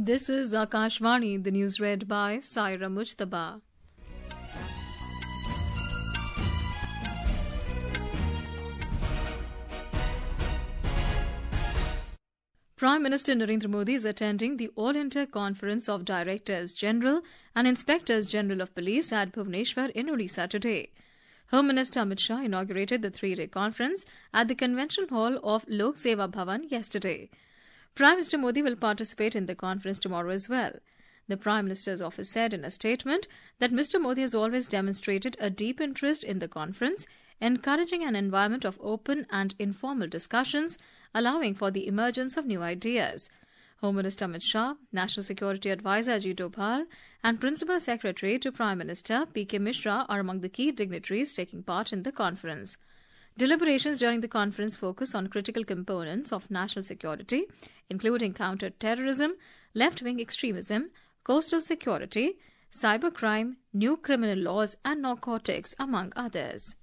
This is Akashvani, the news read by Saira Mujtaba. Prime Minister Narendra Modi is attending the All India Conference of Directors General and Inspectors General of Police at Bhubaneswar in Odisha today. Home Minister Amit Shah inaugurated the three-day conference at the Convention Hall of Lok Seva Bhavan yesterday. Prime Minister Modi will participate in the conference tomorrow as well. The Prime Minister's office said in a statement that Mr. Modi has always demonstrated a deep interest in the conference, encouraging an environment of open and informal discussions, allowing for the emergence of new ideas. Home Minister Amit Shah, National Security Advisor Ajit Doval, and Principal Secretary to Prime Minister P.K. Mishra are among the key dignitaries taking part in the conference. Deliberations during the conference focus on critical components of national security, including counter-terrorism, left-wing extremism, coastal security, cybercrime, new criminal laws and narcotics, among others.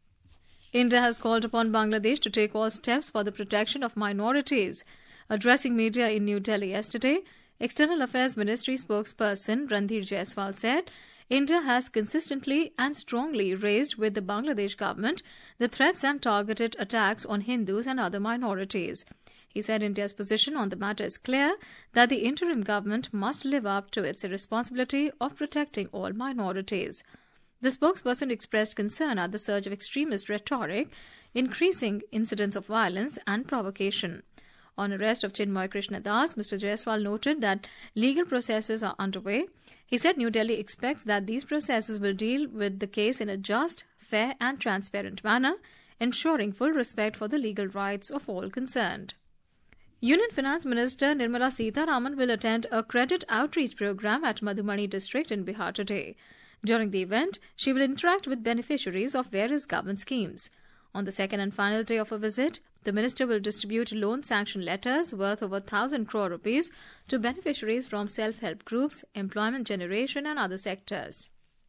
India has called upon Bangladesh to take all steps for the protection of minorities. Addressing media in New Delhi yesterday, External Affairs Ministry spokesperson Randhir Jaiswal said India has consistently and strongly raised with the Bangladesh government the threats and targeted attacks on Hindus and other minorities. He said India's position on the matter is clear, that the interim government must live up to its responsibility of protecting all minorities. The spokesperson expressed concern at the surge of extremist rhetoric, increasing incidents of violence and provocation. On arrest of Chinmay Krishna Das, Mr. Jaiswal noted that legal processes are underway. He said New Delhi expects that these processes will deal with the case in a just, fair and transparent manner, ensuring full respect for the legal rights of all concerned. Union Finance Minister Nirmala Sitharaman will attend a credit outreach program at Madhumani district in Bihar today. During the event, she will interact with beneficiaries of various government schemes. On the second and final day of her visit, the minister will distribute loan sanction letters worth over 1,000 crore rupees to beneficiaries from self-help groups, employment generation and other sectors.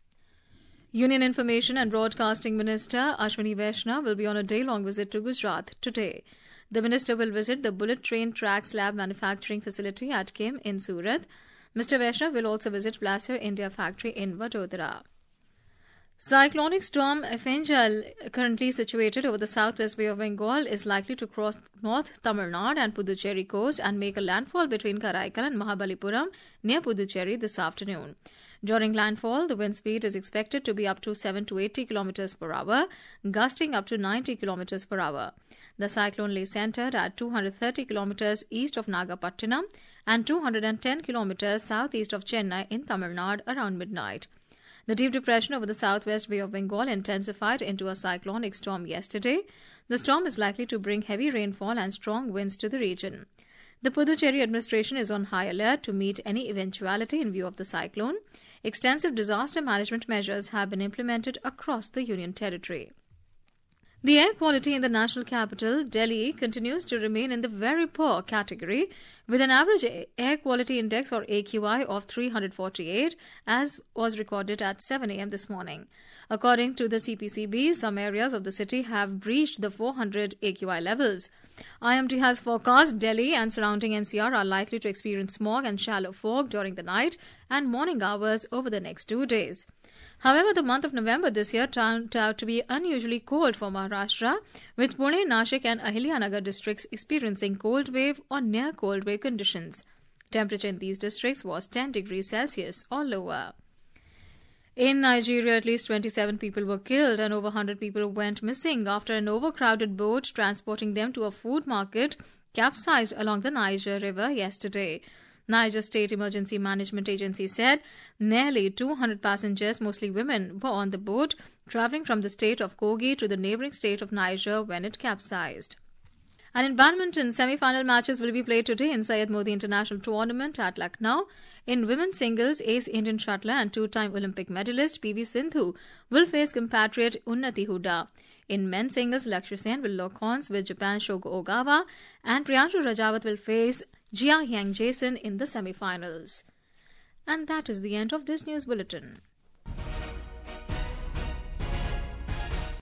Union Information and Broadcasting Minister Ashwini Vaishnaw will be on a day-long visit to Gujarat today. The minister will visit the bullet train track slab manufacturing facility at Kim in Surat. Mr. Vaishnaw will also visit Placer India factory in Vadodara. Cyclonic storm Ephanjal, currently situated over the southwest Bay of Bengal, is likely to cross North Tamil Nadu and Puducherry coast and make a landfall between Karaikal and Mahabalipuram near Puducherry this afternoon. During landfall, the wind speed is expected to be up to 7 to 80 km per hour, gusting up to 90 km per hour. The cyclone lay centered at 230 km east of Nagapattinam and 210 km southeast of Chennai in Tamil Nadu around midnight. The deep depression over the southwest Bay of Bengal intensified into a cyclonic storm yesterday. The storm is likely to bring heavy rainfall and strong winds to the region. The Puducherry administration is on high alert to meet any eventuality in view of the cyclone. Extensive disaster management measures have been implemented across the Union territory. The air quality in the national capital, Delhi, continues to remain in the very poor category, with an average air quality index or AQI of 348, as was recorded at 7 a.m. this morning. According to the CPCB, some areas of the city have breached the 400 AQI levels. IMD has forecast Delhi and surrounding NCR are likely to experience smog and shallow fog during the night and morning hours over the next 2 days. However, the month of November this year turned out to be unusually cold for Maharashtra, with Pune, Nashik and Ahiliyanagar districts experiencing cold wave or near cold wave conditions. Temperature in these districts was 10 degrees Celsius or lower. In Nigeria, at least 27 people were killed and over 100 people went missing after an overcrowded boat transporting them to a food market capsized along the Niger River yesterday. Niger State Emergency Management Agency said nearly 200 passengers, mostly women, were on the boat travelling from the state of Kogi to the neighbouring state of Niger when it capsized. And in badminton, semi-final matches will be played today in Syed Modi International Tournament at Lucknow. In women's singles, ace Indian shuttler and two-time Olympic medalist P.V. Sindhu will face compatriot Unnati Huda. In men's singles, Lakshya Sen will lock horns with Japan's Shogo Ogawa, and Priyanshu Rajawat will face Jia Hyang Jason in the semi-finals. And that is the end of this news bulletin.